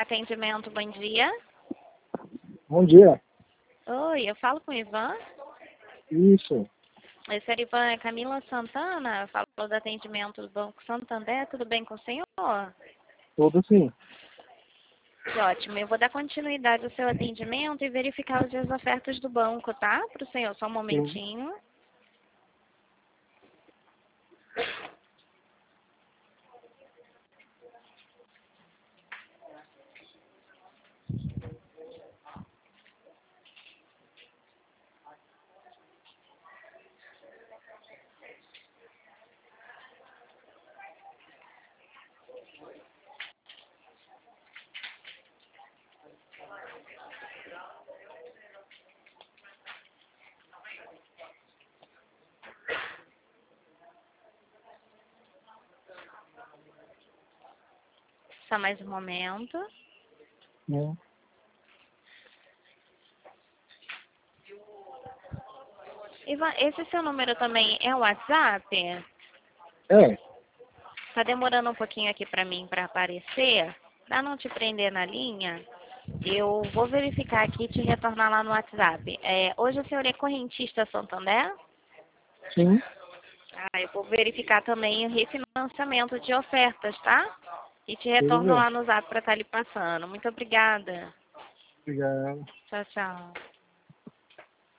Atendimento, bom dia. Bom dia. Oi, eu falo com o Ivan. Isso. Esse é Ivan, é Camila Santana, falo do atendimento do Banco Santander, tudo bem com o senhor? Tudo sim. Que ótimo, eu vou dar continuidade ao seu atendimento e verificar as ofertas do banco, tá? Para o senhor, só um Sim. momentinho. Só mais um momento. Sim. Ivan, esse seu número também é o WhatsApp? É. Tá demorando um pouquinho aqui para mim para aparecer. Para não te prender na linha, eu vou verificar aqui e te retornar lá no WhatsApp. Hoje o senhor é correntista Santander? Sim. Eu vou verificar também o refinanciamento de ofertas, tá? E te Tudo retorno bem. lá no Zap para estar lhe passando. Muito obrigada. Obrigado. Tchau, tchau.